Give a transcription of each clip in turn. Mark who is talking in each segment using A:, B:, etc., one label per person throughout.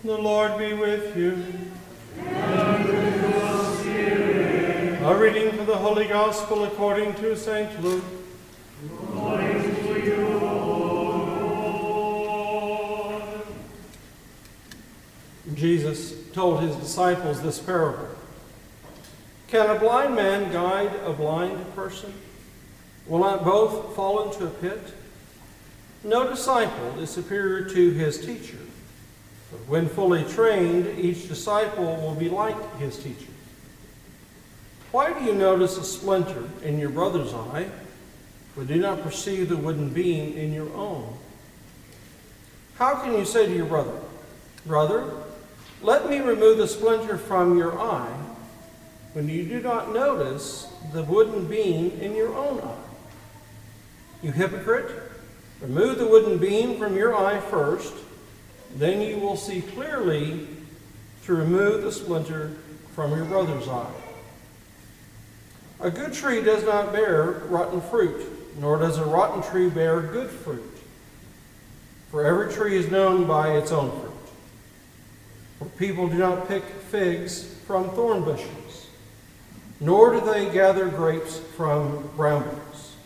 A: The Lord be with you.
B: And with your spirit.
A: A reading from the Holy Gospel according to St. Luke.
B: Glory to you, O Lord.
A: Jesus told his disciples this parable. Can a blind man guide a blind person? Will not both fall into a pit? No disciple is superior to his teacher. But when fully trained, each disciple will be like his teacher. Why do you notice a splinter in your brother's eye, but do not perceive the wooden beam in your own? How can you say to your brother, Brother, let me remove the splinter from your eye, when you do not notice the wooden beam in your own eye? You hypocrite, remove the wooden beam from your eye first, then you will see clearly to remove the splinter from your brother's eye. A good tree does not bear rotten fruit, nor does a rotten tree bear good fruit. For every tree is known by its own fruit. For people do not pick figs from thorn bushes, nor do they gather grapes from brambles.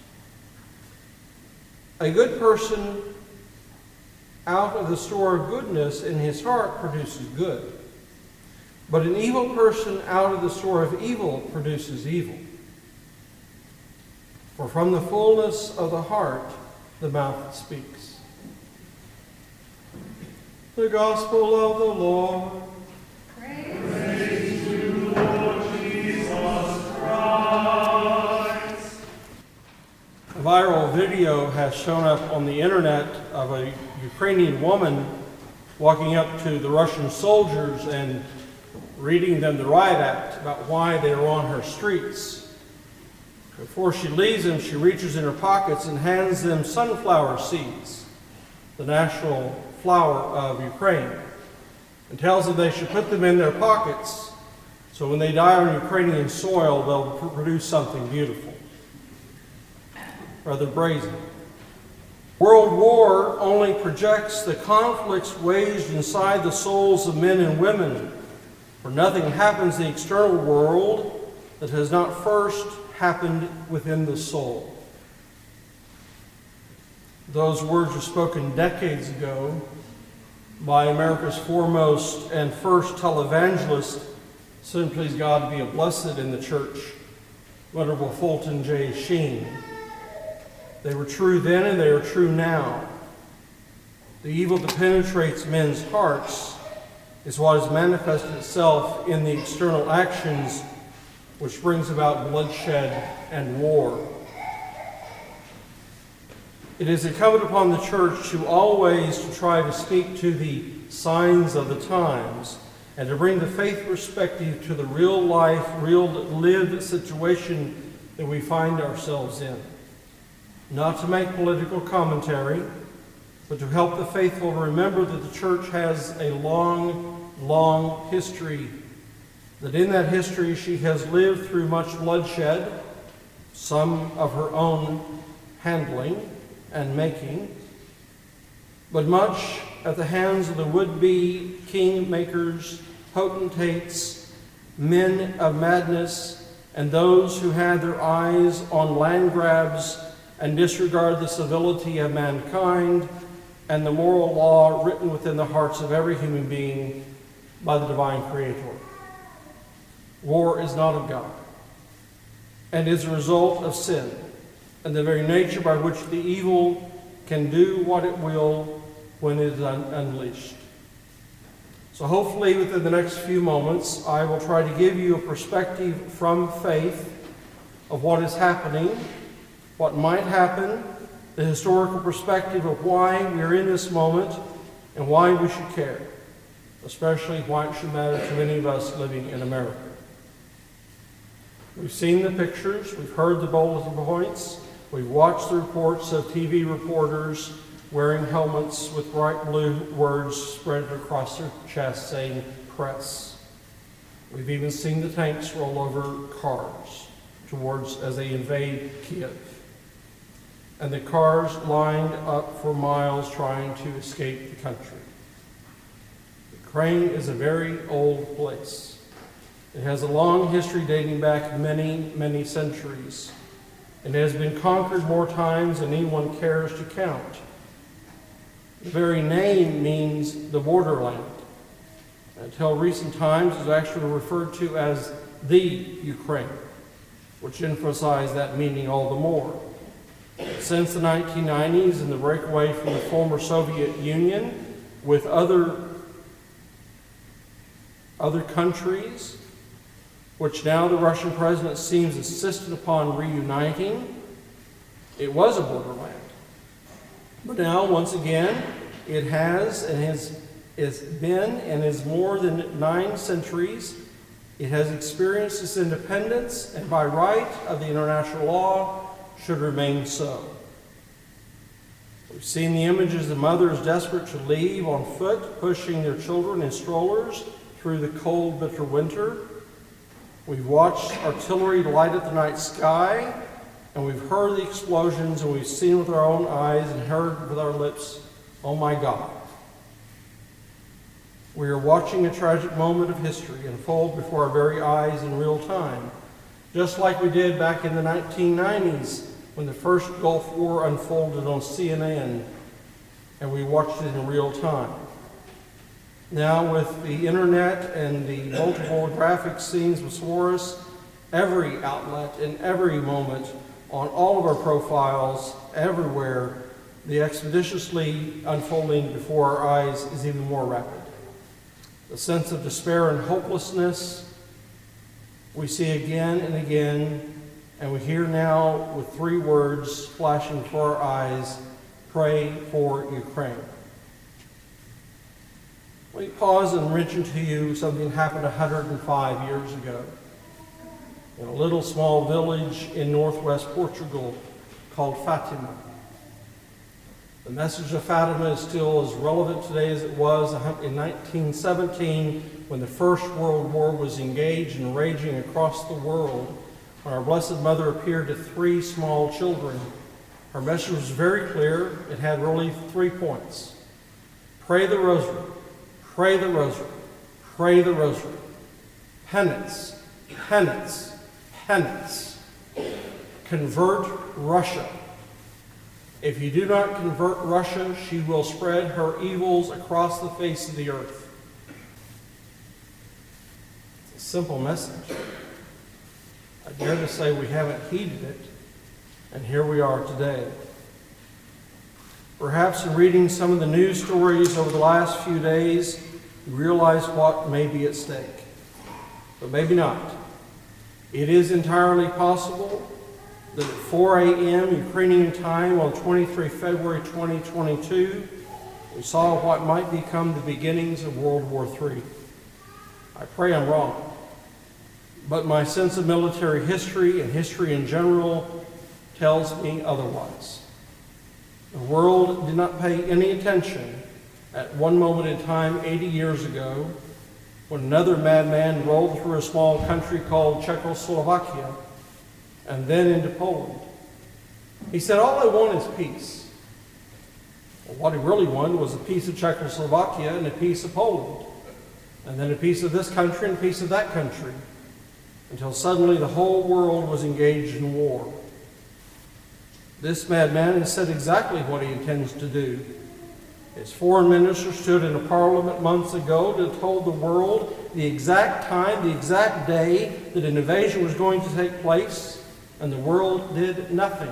A: A good person out of the store of goodness in his heart produces good, but an evil person out of the store of evil produces evil. For from the fullness of the heart the mouth speaks. The Gospel of the Lord.
B: Praise to you, Lord Jesus Christ.
A: A viral video has shown up on the internet of a Ukrainian woman walking up to the Russian soldiers and reading them the riot act about why they are on her streets. Before she leaves them, she reaches in her pockets and hands them sunflower seeds, the national flower of Ukraine, and tells them they should put them in their pockets so when they die on Ukrainian soil, they'll produce something beautiful. Rather brazen. World war only projects the conflicts waged inside the souls of men and women, for nothing happens in the external world that has not first happened within the soul. Those words were spoken decades ago by America's foremost and first televangelist, soon please God to be a blessed in the church, Venerable Fulton J. Sheen. They were true then and they are true now. The evil that penetrates men's hearts is what has manifested itself in the external actions which brings about bloodshed and war. It is incumbent upon the church to always try to speak to the signs of the times and to bring the faith perspective to the real life, real lived situation that we find ourselves in. Not to make political commentary, but to help the faithful remember that the church has a long, long history, that in that history she has lived through much bloodshed, some of her own handling and making, but much at the hands of the would-be king-makers, potentates, men of madness, and those who had their eyes on land grabs and disregard the civility of mankind and the moral law written within the hearts of every human being by the divine Creator. War is not of God and is a result of sin and the very nature by which the evil can do what it will when it is unleashed. So hopefully within the next few moments, I will try to give you a perspective from faith of what is happening, what might happen, the historical perspective of why we are in this moment and why we should care, especially why it should matter to many of us living in America. We've seen the pictures, we've heard the bulletin points, we've watched the reports of TV reporters wearing helmets with bright blue words spread across their chest saying press. We've even seen the tanks roll over cars as they invade Kiev. And the cars lined up for miles trying to escape the country. The Ukraine is a very old place. It has a long history dating back many, many centuries. It has been conquered more times than anyone cares to count. The very name means the borderland. Until recent times, it was actually referred to as the Ukraine, which emphasized that meaning all the more. Since the 1990s and the breakaway from the former Soviet Union with other countries, which now the Russian president seems insistent upon reuniting, it was a borderland. But now, once again, it has been and is more than 9 centuries. It has experienced its independence, and by right of the international law, should remain so. We've seen the images of mothers desperate to leave on foot, pushing their children in strollers through the cold, bitter winter. We've watched artillery light up the night sky, and we've heard the explosions, and we've seen with our own eyes and heard with our lips, "Oh my God." We are watching a tragic moment of history unfold before our very eyes in real time, just like we did back in the 1990s when the first Gulf War unfolded on CNN, and we watched it in real time. Now, with the internet and the multiple graphic scenes before us, every outlet and every moment on all of our profiles, everywhere, the expeditiously unfolding before our eyes is even more rapid. The sense of despair and hopelessness we see again and again, and we hear now with 3 words flashing before our eyes: pray for Ukraine. Let me pause and mention to you something happened 105 years ago in a little small village in northwest Portugal called Fatima. The message of Fatima is still as relevant today as it was in 1917 when the First World War was engaged and raging across the world, when our Blessed Mother appeared to 3 small children. Her message was very clear. It had really 3 points. Pray the rosary, pray the rosary, pray the rosary. Penance, penance, penance. Convert Russia. If you do not convert Russia, she will spread her evils across the face of the earth. It's a simple message. I dare to say we haven't heeded it, and here we are today. Perhaps in reading some of the news stories over the last few days, you realize what may be at stake. But maybe not. It is entirely possible that at 4 a.m. Ukrainian time on 23 February 2022, we saw what might become the beginnings of World War III. I pray I'm wrong, but my sense of military history and history in general tells me otherwise. The world did not pay any attention at one moment in time 80 years ago when another madman rolled through a small country called Czechoslovakia and then into Poland. He said, "All I want is peace." Well, what he really wanted was a piece of Czechoslovakia and a piece of Poland, and then a piece of this country and a piece of that country, until suddenly the whole world was engaged in war. This madman has said exactly what he intends to do. His foreign minister stood in a parliament months ago to told the world the exact time, the exact day that an invasion was going to take place, and the world did nothing.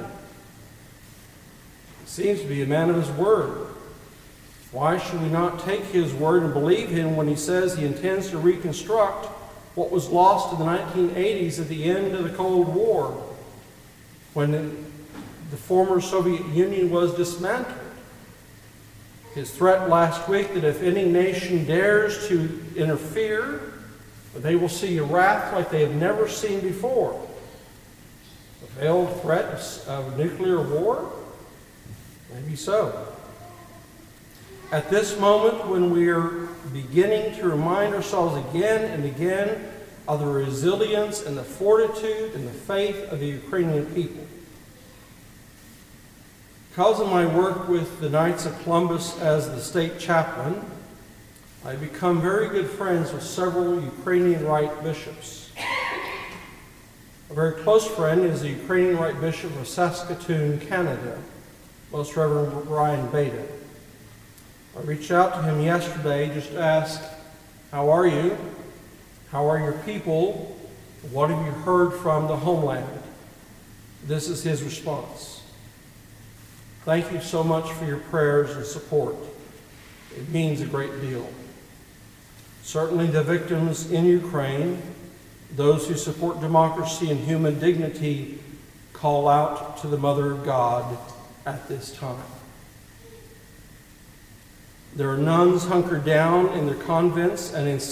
A: He seems to be a man of his word. Why should we not take his word and believe him when he says he intends to reconstruct what was lost in the 1980s at the end of the Cold War, when the former Soviet Union was dismantled? His threat last week that if any nation dares to interfere, they will see a wrath like they have never seen before. A veiled threat of nuclear war? Maybe so. At this moment, when we are beginning to remind ourselves again and again of the resilience and the fortitude and the faith of the Ukrainian people. Because of my work with the Knights of Columbus as the state chaplain, I've become very good friends with several Ukrainian Rite bishops. A very close friend is the Ukrainian Rite Bishop of Saskatoon, Canada, Most Reverend Ryan Beda. I reached out to him yesterday just to ask, how are you? How are your people? What have you heard from the homeland? This is his response. Thank you so much for your prayers and support. It means a great deal. Certainly the victims in Ukraine, those who support democracy and human dignity, call out to the Mother of God at this time. There are nuns hunkered down in their convents and in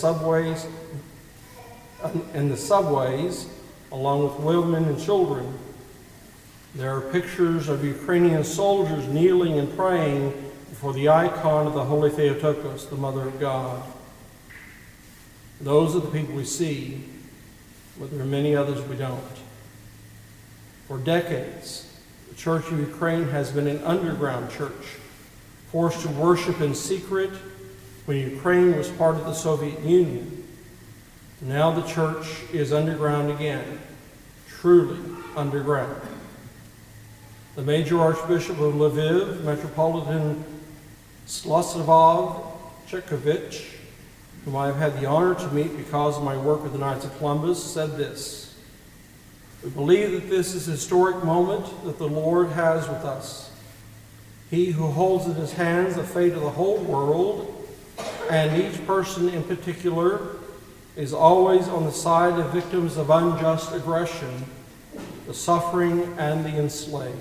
A: the subways, along with women and children. There are pictures of Ukrainian soldiers kneeling and praying before the icon of the Holy Theotokos, the Mother of God. Those are the people we see, but there are many others we don't. For decades, the Church of Ukraine has been an underground church, forced to worship in secret when Ukraine was part of the Soviet Union. Now the church is underground again, truly underground. The major Archbishop of Lviv, Metropolitan Sloslavov Chekovich, whom I have had the honor to meet because of my work with the Knights of Columbus, said this: "We believe that this is a historic moment that the Lord has with us. He who holds in his hands the fate of the whole world, and each person in particular, is always on the side of victims of unjust aggression, the suffering and the enslaved."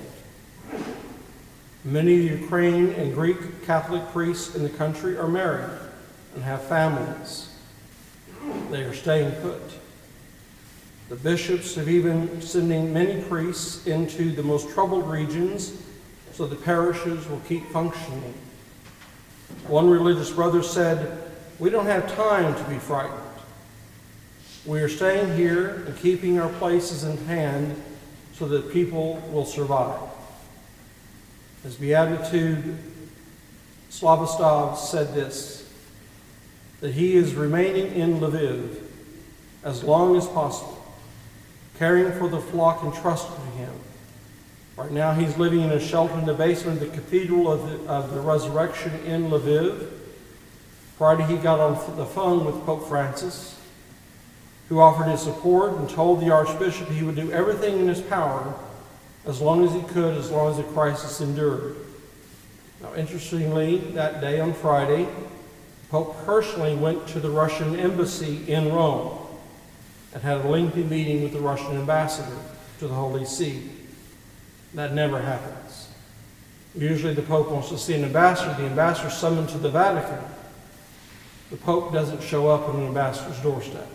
A: Many Ukrainian and Greek Catholic priests in the country are married and have families. They are staying put. The bishops have even sending many priests into the most troubled regions so the parishes will keep functioning. One religious brother said, "We don't have time to be frightened. We are staying here and keeping our places in hand so that people will survive." His Beatitude Slavostov said this, that he is remaining in Lviv as long as possible, caring for the flock entrusted to him. Right now he's living in a shelter in the basement of the Cathedral of the Resurrection in Lviv. Friday he got on the phone with Pope Francis, who offered his support and told the Archbishop he would do everything in his power as long as he could, as long as the crisis endured. Now, interestingly, that day on Friday, the Pope personally went to the Russian embassy in Rome and had a lengthy meeting with the Russian ambassador to the Holy See. That never happens. Usually the Pope wants to see an ambassador. The ambassador is summoned to the Vatican. The Pope doesn't show up on an ambassador's doorstep.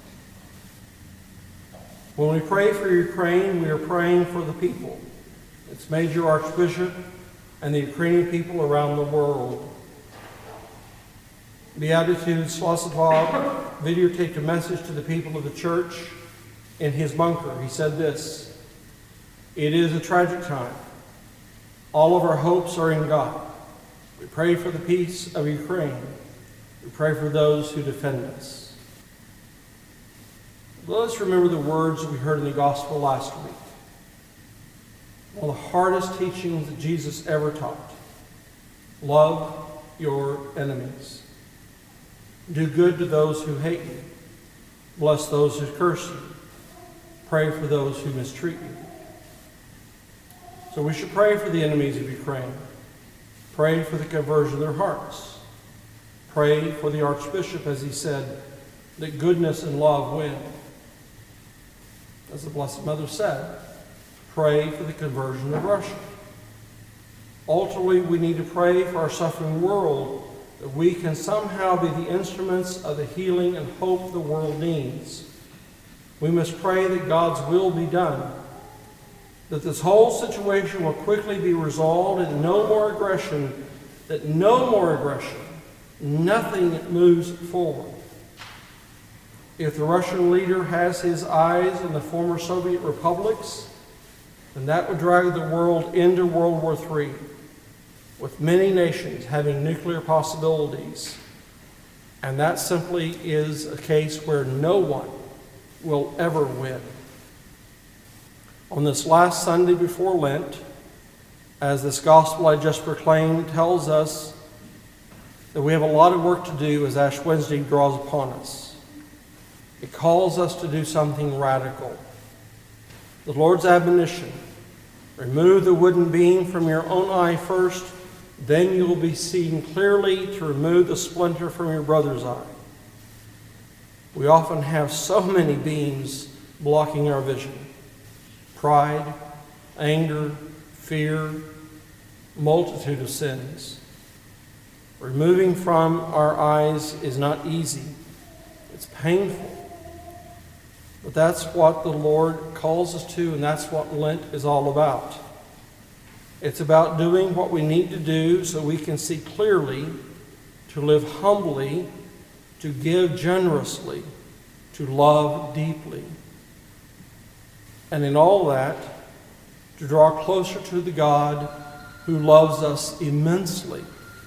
A: When we pray for Ukraine, we are praying for the people, its major archbishop, and the Ukrainian people around the world. Beatitude Sloslavov videotaped a message to the people of the church in his bunker. He said this: "It is a tragic time. All of our hopes are in God. We pray for the peace of Ukraine. We pray for those who defend us." Let us remember the words that we heard in the gospel last week. One of the hardest teachings that Jesus ever taught. Love your enemies. Do good to those who hate you. Bless those who curse you. Pray for those who mistreat you. So we should pray for the enemies of Ukraine. Pray for the conversion of their hearts. Pray for the Archbishop, as he said, that goodness and love win. As the Blessed Mother said, pray for the conversion of Russia. Ultimately, we need to pray for our suffering world, that we can somehow be the instruments of the healing and hope the world needs. We must pray that God's will be done, that this whole situation will quickly be resolved, and no more aggression, nothing moves forward. If the Russian leader has his eyes on the former Soviet republics, then that would drag the world into World War III, with many nations having nuclear possibilities And that simply is a case where no one will ever win. On this last Sunday before Lent, as this gospel I just proclaimed tells us that we have a lot of work to do as Ash Wednesday draws upon us. It calls us to do something radical. The Lord's admonition, remove the wooden beam from your own eye first, then you will be seeing clearly to remove the splinter from your brother's eye. We often have so many beams blocking our vision. Pride, anger, fear, multitude of sins. Removing from our eyes is not easy. It's painful. But that's what the Lord calls us to, and that's what Lent is all about. It's about doing what we need to do so we can see clearly, to live humbly, to give generously, to love deeply. And in all that, to draw closer to the God who loves us immensely.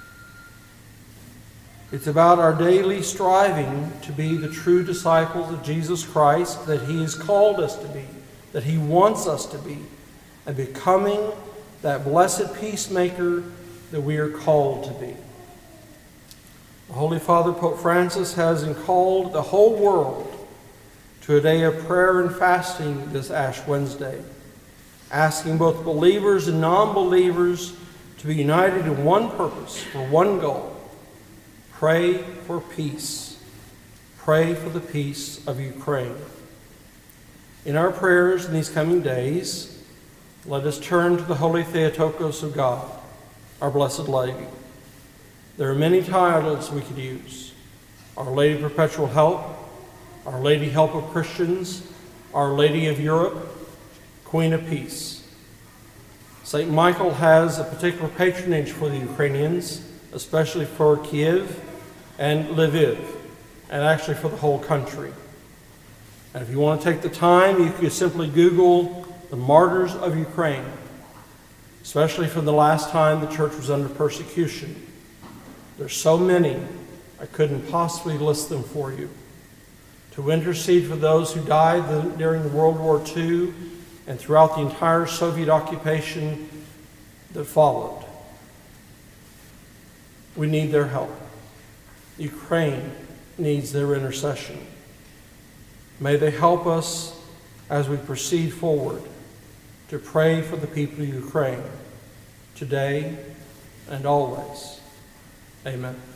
A: It's about our daily striving to be the true disciples of Jesus Christ that He has called us to be, that He wants us to be, and becoming that blessed peacemaker that we are called to be. The Holy Father, Pope Francis, has called the whole world to a day of prayer and fasting this Ash Wednesday, asking both believers and non-believers to be united in one purpose, for one goal. Pray for peace. Pray for the peace of Ukraine. In our prayers in these coming days, let us turn to the Holy Theotokos of God, our Blessed Lady. There are many titles we could use. Our Lady of Perpetual Help, Our Lady Help of Christians, Our Lady of Europe, Queen of Peace. St. Michael has a particular patronage for the Ukrainians, especially for Kiev and Lviv, and actually for the whole country. And if you want to take the time, you could simply Google the martyrs of Ukraine, especially from the last time the church was under persecution. There's so many, I couldn't possibly list them for you. To intercede for those who died during World War II and throughout the entire Soviet occupation that followed. We need their help. Ukraine needs their intercession. May they help us as we proceed forward to pray for the people of Ukraine, today and always. Amen.